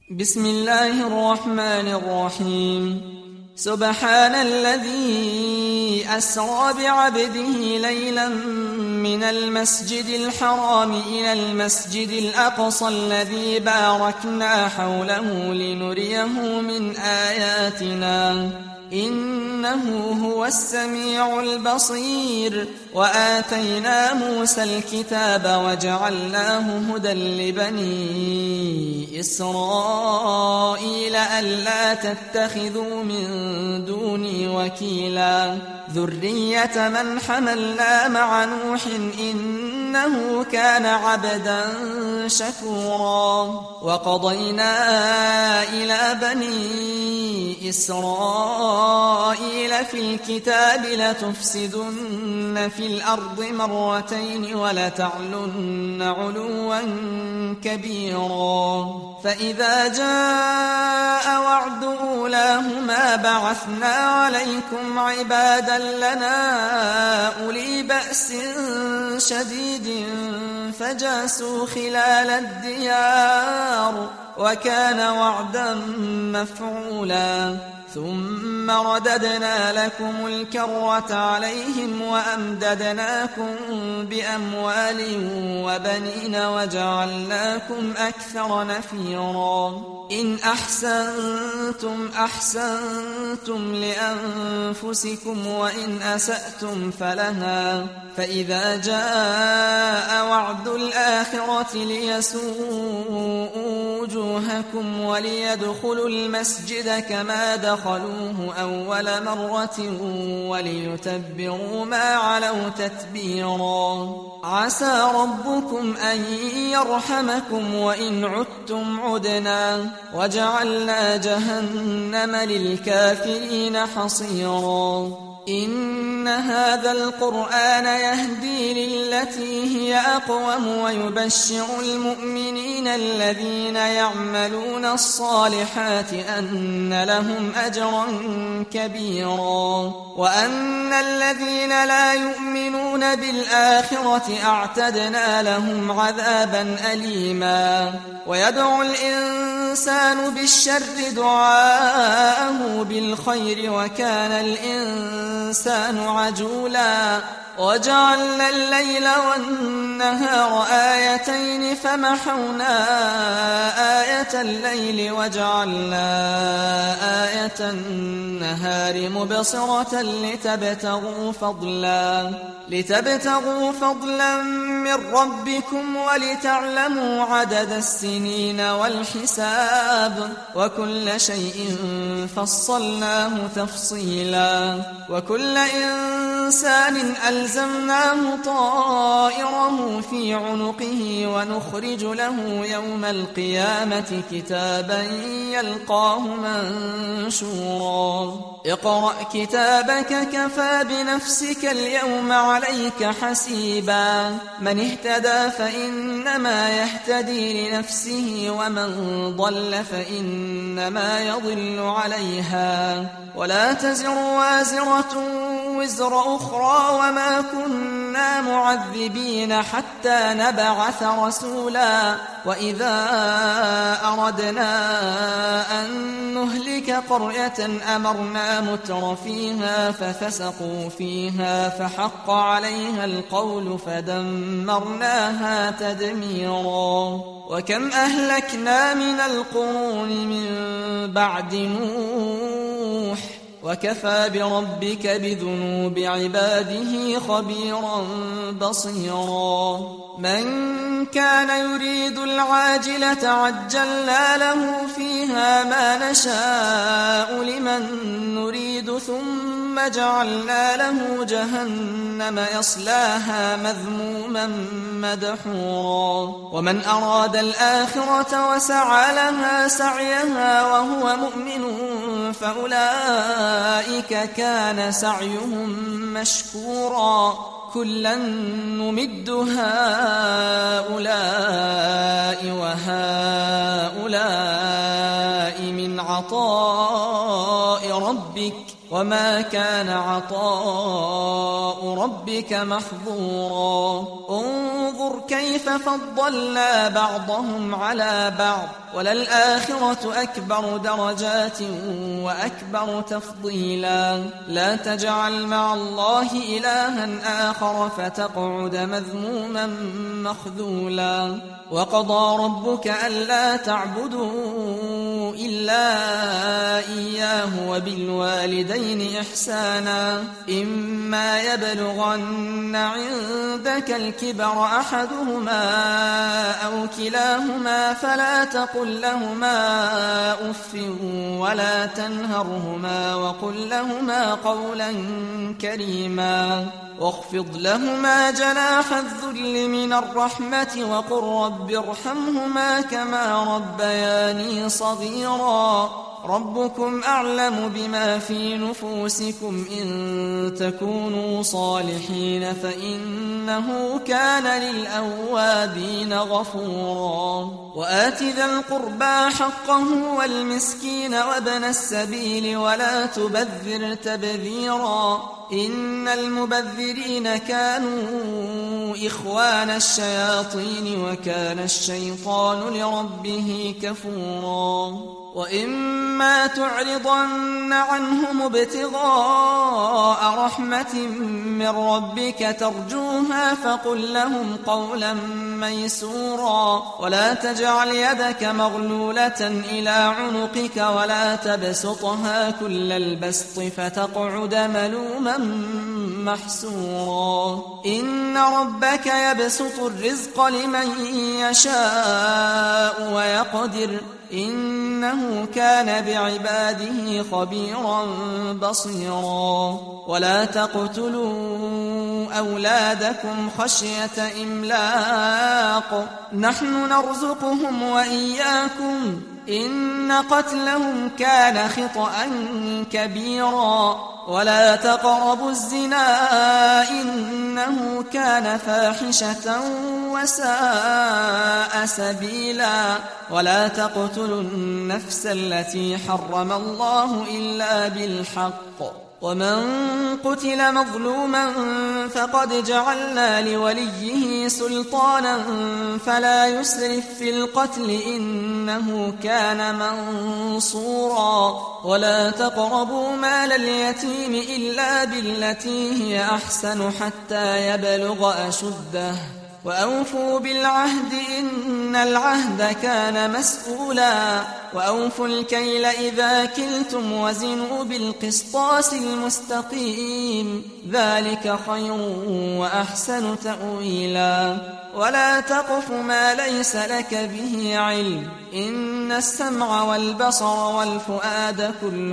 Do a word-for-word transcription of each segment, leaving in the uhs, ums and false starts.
بسم الله الرحمن الرحيم سبحان الذي أسرى بعبده ليلا من المسجد الحرام إلى المسجد الأقصى الذي باركنا حوله لنريه من آياتنا إنه هو السميع البصير وآتينا موسى الكتاب وجعلناه هدى لبني إسرائيل ألا تتخذوا من دوني وكيلا ذرية من حملنا مع نوح إنه كان عبدا شكورا وقضينا إلى بني إسرائيل في الكتاب لتفسدن في الأرض مرتين ولتعلن علوا كبيرا فإذا جاء وعد أولاهما بعثنا عليكم عبادا لنا أولي بأس شديد فجاسوا خلال الديار وكان وعدا مفعولا ثم رددنا لكم الكرة عليهم وأمددناكم بأموال وبنين وجعلناكم أكثر نفيرا إن أحسنتم أحسنتم لأنفسكم وإن أسأتم فلها فإذا جاء وعد الآخرة ليسوءوا وجوهكم وليدخلوا المسجد كما دخلوه أول مرة وليتبروا ما علوا تتبيرا عسى ربكم أن يرحمكم وإن عدتم عدنا وجعلنا جهنم للكافرين حصيرا إن هذا القرآن يهدي للتي هي أقوم ويبشر المؤمنين الذين يعملون الصالحات أن لهم أجرا كبيرا وأن الذين لا يؤمنون بالآخرة أعتدنا لهم عذابا أليما ويدعو الإنسان بالشر دعاءه بالخير وكان الإنسان عجولا وجعلنا الليل والنهار آيتين فمحونا آية الليل وجعلنا آية النهار مبصرة لتبتغوا فضلا لتبتغوا فضلا من ربكم ولتعلموا عدد السنين والحساب وكل شيء فصلناه تفصيلا وكل إنسان ألزمناه طائره في عنقه ونخرج له يوم القيامة كتابا يلقاه منشورا اقرأ كتابك كفى بنفسك اليوم عليك حسيبا من اهتدى فإنما يهتدي لنفسه ومن ضل فإنما يضل عليها ولا تزر وازرة وزر أخرى وما كنا معذبين حتى نبعث رسولا وإذا أردنا أن نهلك قرية أمرنا متر فيها ففسقوا فيها فحق عليها القول فدمرناها تدميرا وكم أهلكنا من القرون من بعد نوح وكفى بربك بذنوب عباده خبيرا بصيرا من كان يريد العاجلة عجلنا له فيها ما نشاء لمن نريد ثم جعلنا له جهنم يصلاها مذموما مدحورا ومن أراد الآخرة وسعى لها سعيها وهو مؤمن فأولئك كان سعيهم مشكورا كلا نمد هؤلاء وهؤلاء من عطاء ربك وما كان عطاء ربك محظورا انظر كيف فضلنا بعضهم على بعض وللآخرة أكبر درجات وأكبر تفضيلا لا تجعل مع الله إلها آخر فتقعد مذموما مخذولا وقضى ربك ألا تعبدوا إلا إياه وبالوالدين إحسانا إما يبلغن عندك الكبر أحدهما أو كلاهما فلا تقل لهما أف ولا تنهرهما وقل لهما قولا كريما واخفض لهما جناح الذل من الرحمة وقل رب ارحمهما كما ربياني صغيرا ربكم أعلم بما في نفوسكم إن تكونوا صالحين فإنه كان للأوابين غفورا وآت ذا القربى حقه والمسكين وابن السبيل ولا تبذر تبذيرا إن المبذرين كانوا إخوان الشياطين وكان الشيطان لربه كفورا وإما تعرضن عنهم ابتغاء رحمة من ربك ترجوها فقل لهم قولا ميسورا ولا تجعل يدك مغلولة إلى عنقك ولا تبسطها كل البسط فتقعد ملوما محسورا إن ربك يبسط الرزق لمن يشاء ويقدر إنه كان بعباده خبيرا بصيرا ولا تقتلوا أولادكم خشية إملاق نحن نرزقهم وإياكم إن قتلهم كان خطأ كبيرا ولا تقربوا الزنا إنه كان فاحشة وساء سبيلا ولا تقتلوا النفس التي حرم الله إلا بالحق ومن قتل مظلوما فقد جعلنا لوليه سلطانا فلا يسرف في القتل إنه كان منصورا ولا تقربوا مال اليتيم إلا بالتي هي أحسن حتى يبلغ أشده وأوفوا بالعهد إن العهد كان مسؤولا وأوفوا الكيل إذا كلتم وزنوا بالقسطاس المستقيم ذلك خير وأحسن تأويلا ولا تقف ما ليس لك به علم إن السمع والبصر والفؤاد كل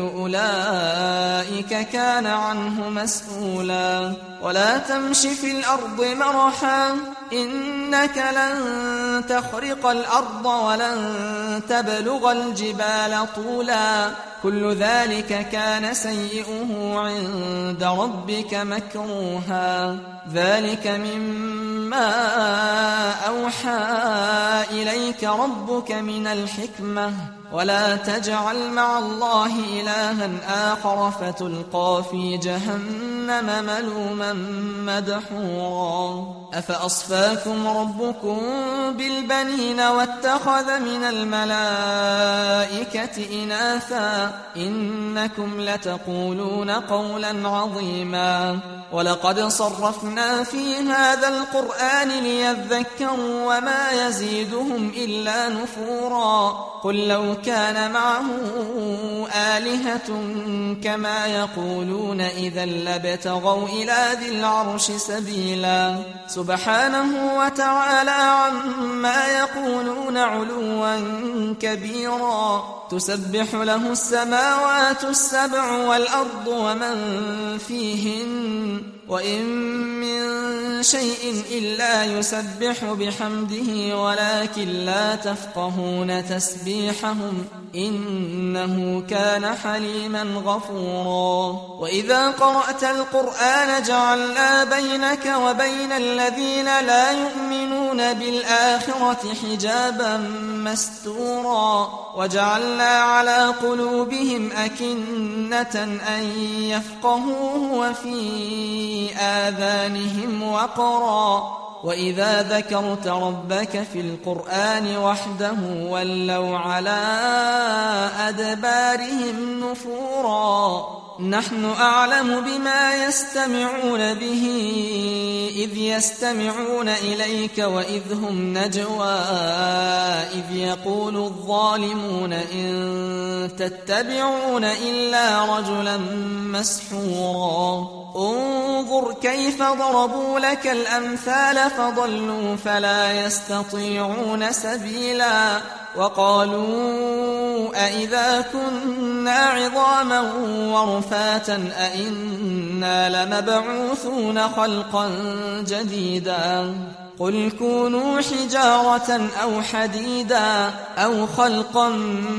أولئك كان عنه مسؤولا ولا تمش في الأرض مرحا إنك لن تخرق الأرض ولن تبلغ الجبال طولا كل ذلك كان سيئه عند ربك مكروها ذلك مما أوحى إليك ربك من الحكمة ولا تجعل مع الله إلها آخر فتلقى في جهنم ملوما مدحورا أفأصفاكم ربكم بالبنين واتخذ من الملائكة إناثا إنكم لتقولون قولا عظيما ولقد صرفنا في هذا القرآن ليذكروا وما يزيدهم إلا نفورا قل لو كان معه آلهة كما يقولون إذا لابتغوا إلى ذي العرش سبيلا سبحانه وتعالى عما يقولون علوا كبيرا تسبح له السماوات السبع والأرض ومن فيهن وإن من شيء إلا يسبح بحمده ولكن لا تفقهون تسبيحهم إنه كان حليما غفورا وإذا قرأت القرآن جعلنا بينك وبين الذين لا يؤمنون بالآخرة حجابا مستورا وجعلنا على قلوبهم أكنة أن يفقهوه وفي آذانهم وقرا وإذا ذكرت ربك في القرآن وحده ولوا على أدبارهم نفورا نحن أعلم بما يستمعون به إذ يستمعون إليك وإذ هم نجوى إذ يقول الظالمون إن تتبعون إلا رجلا مسحورا انظر كيف ضربوا لك الأمثال فضلوا فلا يستطيعون سبيلا وقالوا أئذا كنا عظاما ورفاتا أئنا لمبعوثون خلقا جديدا قل كونوا حجارة أو حديدا أو خلقا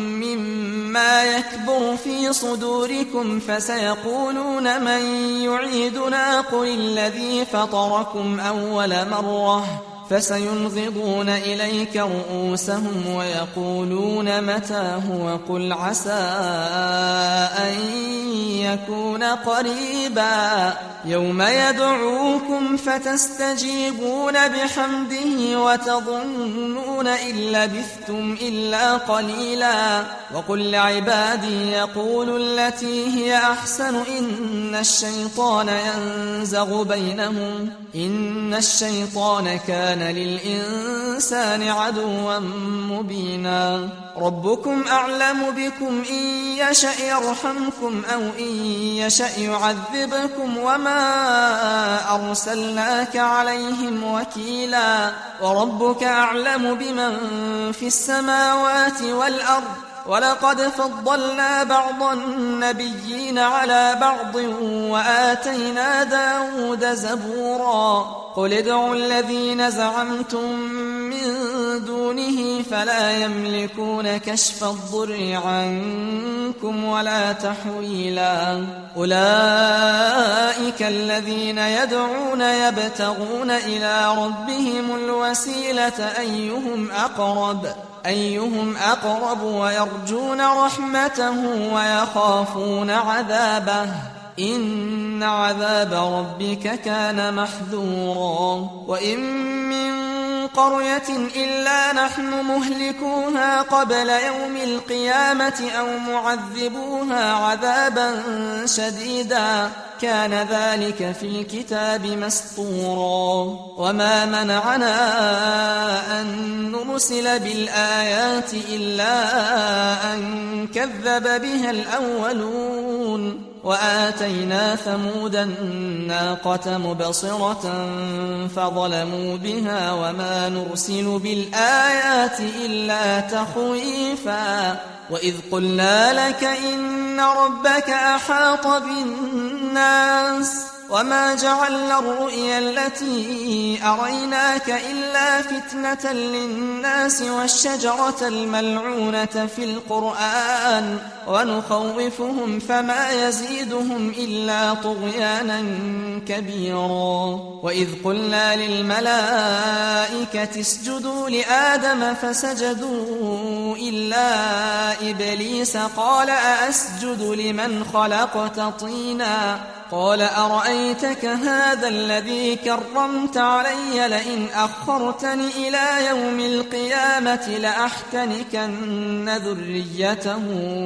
مما يكبر في صدوركم فسيقولون من يعيدنا قل الذي فطركم أول مرة فسينغضون إليك رؤوسهم ويقولون متى هو قل عسى أن يكون قريبا يوم يدعوكم فتستجيبون بحمده وتظنون إن لبثتم إلا قليلا وقل لعبادي يقولوا التي هي أحسن إن الشيطان ينزغ بينهم إن الشيطان كان للإنسان عدوا مبينا ربكم أعلم بكم إن يشأ يرحمكم أو إن يشأ يعذبكم وما أرسلناك عليهم وكيلا وربك أعلم بمن في السماوات والأرض ولقد فضلنا بعض النبيين على بعض وآتينا داود زبورا قل ادعوا الذين زعمتم من دونه فلا يملكون كشف الضر عنكم ولا تحويلا أولئك الذين يدعون يبتغون إلى ربهم الوسيلة أيهم أقرب أيهم أقرب ويرجون رحمته ويخافون عذابه إن عذاب ربك كان محذورا وإن من قرية إلا نحن مهلكوها قبل يوم القيامة أو معذبوها عذابا شديدا كان ذلك في الكتاب مسطورا وما منعنا أن نرسل بالآيات إلا أن كذب بها الأولون وآتينا ثمود الناقة مبصرة فظلموا بها وما نرسل بالآيات إلا تخويفا وإذ قلنا لك إن ربك أحاط بالناس وما جعلنا الرؤيا التي أريناك إلا فتنة للناس والشجرة الملعونة في القرآن ونخوفهم فما يزيدهم إلا طغيانا كبيرا وإذ قلنا للملائكة اسجدوا لآدم فسجدوا إلا إبليس قال أأسجد لمن خلقت طينا قال أرأيتك هذا الذي كرمت علي لئن أخرتني إلى يوم القيامة لأحتنكن ذريته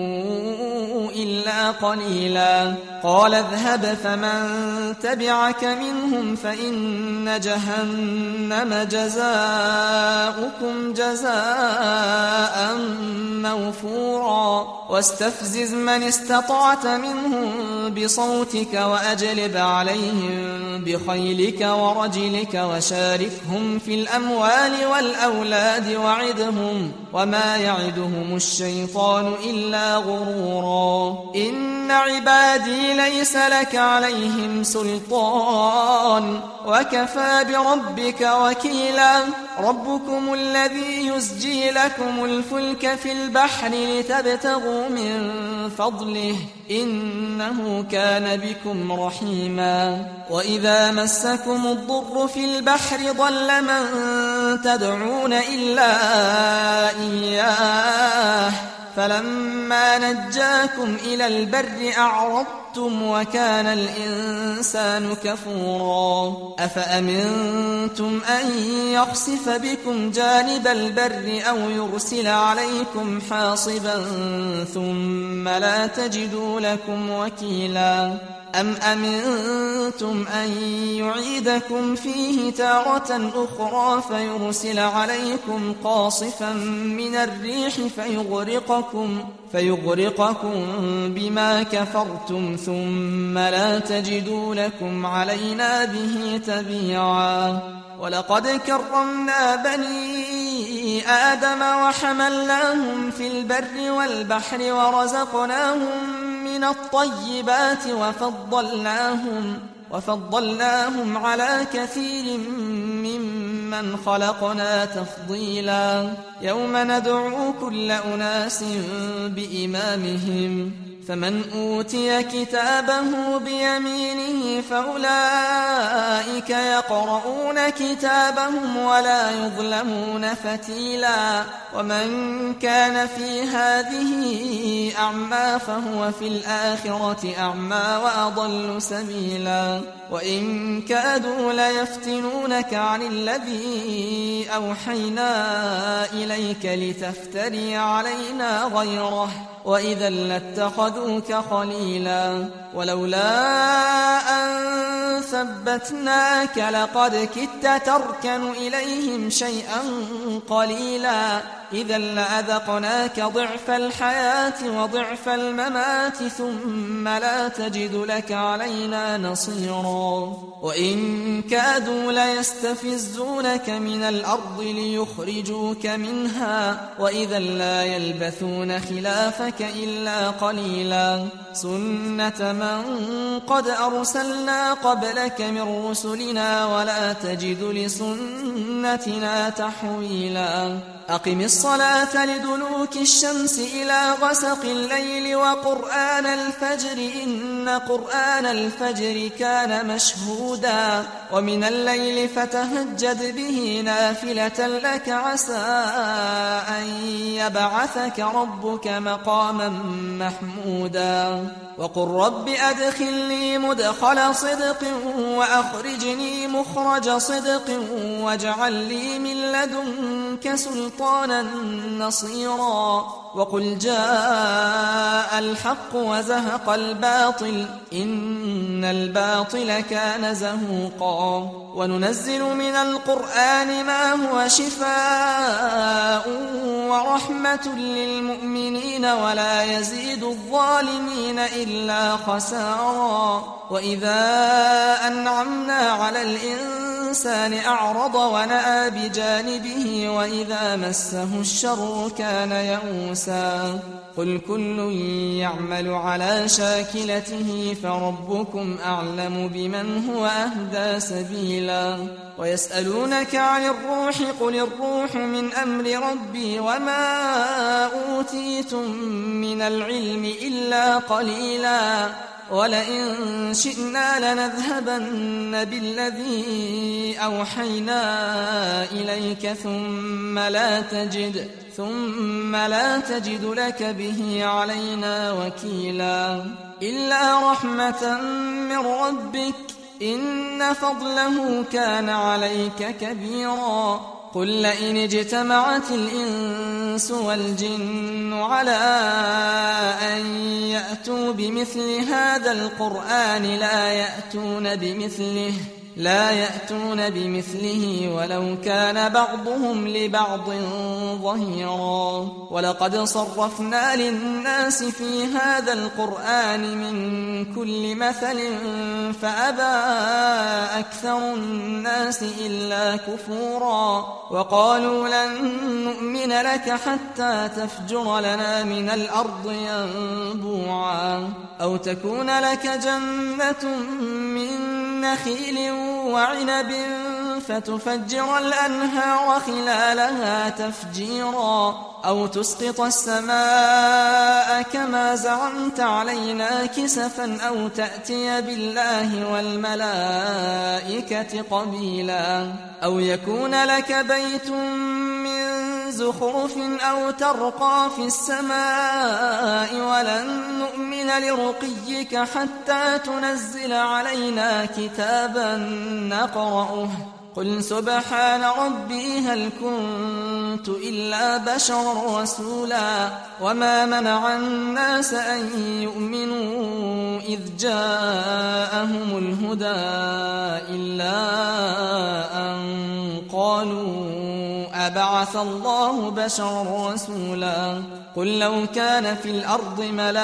إلا قليلا قال اذهب فمن تبعك منهم فإن جهنم جزاؤكم جزاء موفورا واستفزز من استطعت منهم بصوتك وأجلب عليهم بخيلك ورجلك وشاركهم في الأموال والأولاد وعدهم وما يعدهم الشيطان إلا غرورا إن عبادي ليس لك عليهم سلطان وكفى بربك وكيلا ربكم الذي يزجي لكم الفلك في البحر لتبتغوا من فضله إنه كان بكم رحيما وإذا مسكم الضر في البحر ضل من تدعون إلا إياه فلما نجاكم إلى البر أعرضتم وكان الإنسان كفورا أفأمنتم أن يخسف بكم جانب البر أو يرسل عليكم حاصبا ثم لا تجدوا لكم وكيلا أم أمنتم أن يعيدكم فيه تارة أخرى فيرسل عليكم قاصفا من الريح فيغرقكم, فيغرقكم بما كفرتم ثم لا تجدوا لكم علينا به تبيعا ولقد كرمنا بني آدم وحملناهم في البر والبحر ورزقناهم من الطيبات وفضلناهم, وفضلناهم على كثير ممن خلقنا تفضيلا يوم ندعو كل أناس بإمامهم فمن أوتي كتابه بيمينه فأولئك يقرؤون كتابهم ولا يظلمون فتيلا ومن كان في هذه أعمى فهو في الآخرة أعمى وأضل سبيلا وإن كادوا ليفتنونك عن الذي أوحينا إليك لتفتري علينا غيره وإذا لاتخذوك خليلا ولولا أن ثبتناك لقد كدت تركن إليهم شيئا قليلا إذا لأذقناك ضعف الحياة وضعف الممات ثم لا تجد لك علينا نصيرا وإن كادوا ليستفزونك من الأرض ليخرجوك منها وإذا لا يلبثون خلافك إلا قليلا سنة من قد أرسلنا قبلك من رسلنا ولا تجد لسنتنا تحويلا أقم الصلاة لدلوك الشمس إلى غسق الليل وقرآن الفجر إن قرآن الفجر كان مشهودا ومن الليل فتهجد به نافلة لك عسى أن يبعثك ربك مقاما محمودا وقل رب أدخلني مدخل صدق وأخرجني مخرج صدق واجعل لي من لدنك سلطانا نصيرا وقل جاء الحق وزهق الباطل إن الباطل كان زهوقا وننزل من القرآن ما هو شفاء ورحمة للمؤمنين ولا يزيد الظالمين إلا خسارا وإذا أنعمنا على الإنسان أعرض ونأى بجانبه وإذا مسه الشر كان يئوسا قل كل يعمل على شاكلته فربكم أعلم بمن هو أهدى سبيلا ويسألونك عن الروح قل الروح من أمر ربي وما أوتيتم من العلم إلا قليلا ولئن شئنا لنذهبن بالذي أوحينا إليك ثم لا تجد ثم لا تجد لك به علينا وكيلا إلا رحمة من ربك إن فضله كان عليك كبيرا قل لئن اجتمعت الإنس والجن على أن يأتوا بمثل هذا القرآن لا يأتون بمثله لا يأتون بمثله ولو كان بعضهم لبعض ظهيرا ولقد صرفنا للناس في هذا القرآن من كل مثل فأبى أكثر الناس إلا كفورا وقالوا لن نؤمن لك حتى تفجر لنا من الأرض ينبوعا أو تكون لك جنة من نخيل وعنب فتفجر الأنهار خلالها تفجيرا أو تسقط السماء كما زعمت علينا كسفا أو تأتي بالله والملائكة قبيلا أو يكون لك بيت من زخرف أو ترقى في السماء ولن نؤمن لرقيك حتى تنزل علينا كتابا نقرأه قل سبحان ربي هل كنت إلا بشرا رسولا وما منع الناس أن يؤمنوا إذ جاءهم الهدى إلا أن قالوا أبعث الله بشرا رسولا قل لو كان في الأرض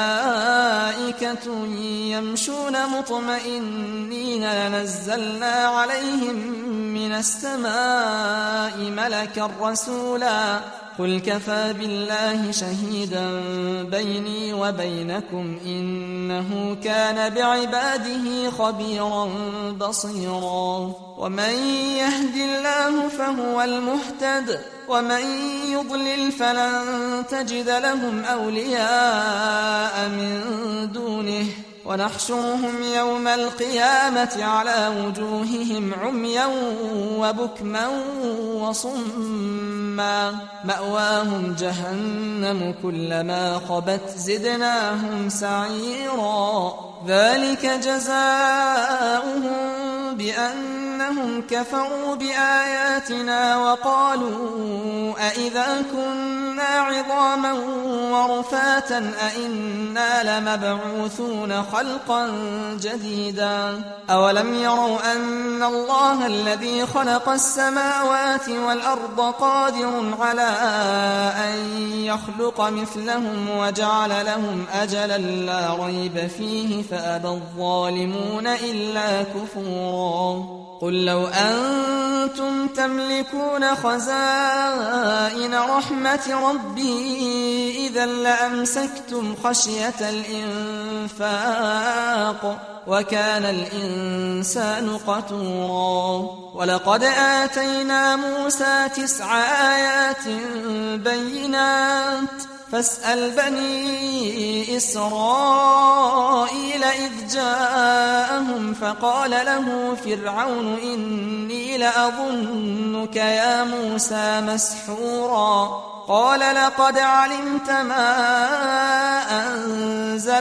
ملائكة يمشون مطمئنين لنزلنا عليهم من السماء ملكا رسولا قل كفى بالله شهيدا بيني وبينكم إنه كان بعباده خبيرا بصيرا ومن يهد الله فهو المهتد ومن يضلل فلن تجد لهم أولياء من دونه ونحشرهم يوم القيامة على وجوههم عميا وبكما وصما مأواهم جهنم كلما خبت زدناهم سعيرا ذلك جزاؤهم بأنهم كفروا بآياتنا وقالوا أئذا كنا عظاما ورفاتا أئنا لمبعوثون خلقا جديدا أولم يروا أن الله الذي خلق السماوات والأرض قادر على أن يخلق مثلهم وجعل لهم أجلا لا ريب فيه فأبى الظالمون إلا كفورا قل لو أنتم تملكون خزائن رحمة ربي إذا لأمسكتم خشية الإنفاق وكان الإنسان قتورا ولقد آتينا موسى تسع آيات بينات فاسأل بني إسرائيل إذ جاءهم فقال له فرعون إني لأظنك يا موسى مسحورا قال لقد علمت ما أنزل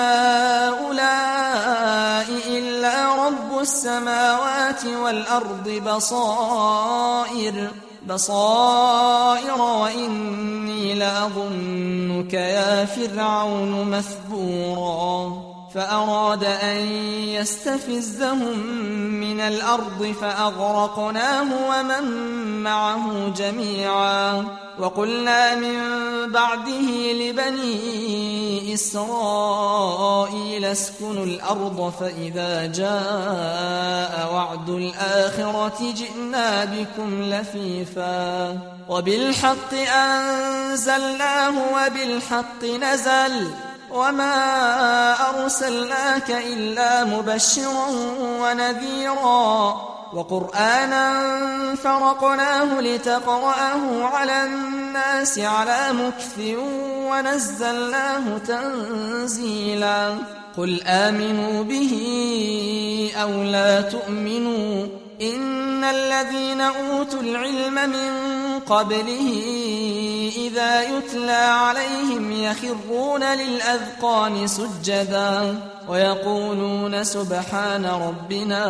هؤلاء إلا رب السماوات والأرض بصائر بصائر وإني لأظنك يا فرعون مثبورا فأراد أن يستفزهم من الأرض فأغرقناه ومن معه جميعا وقلنا من بعده لبني إسرائيل اسكنوا الأرض فإذا جاء وعد الآخرة جئنا بكم لفيفا وبالحق أنزلناه وبالحق نزل وما أرسلناك إلا مبشرا ونذيرا وقرآنا فرقناه لتقرأه على الناس على مكث ونزلناه تنزيلا قل آمنوا به أو لا تؤمنوا إن الذين أوتوا العلم من قبله إذا إذا يتلى عليهم يخرون للأذقان سجدا ويقولون سبحان ربنا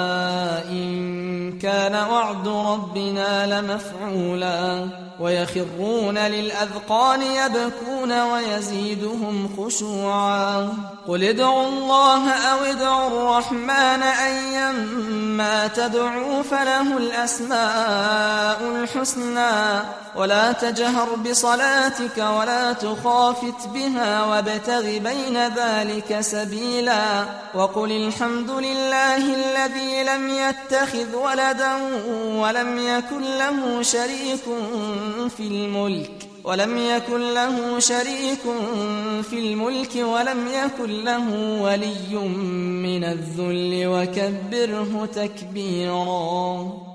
إن كان وعد ربنا لمفعولا ويخرون للأذقان يبكون ويزيدهم خشوعا قل ادعوا الله أو ادعوا الرحمن أيما تدعوا فله الأسماء الحسنى ولا تجهر بصلاتك ولا تخافت بها وابتغ بين ذلك سبيلا وقل الحمد لله الذي لم يتخذ ولدا ولم يكن له شريك في الملك ولم يكن له شريك في الملك ولم يكن له ولي من الذل وكبره تكبيرا.